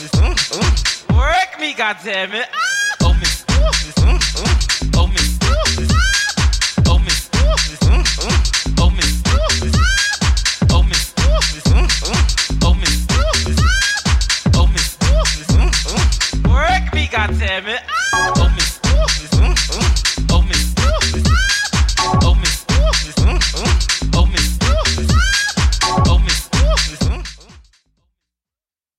Work me, goddammit. Oh, miss. Oh, miss. Oh, miss. Oh, miss. Oh, miss. Oh, miss. Oh, miss. Work me, goddammit.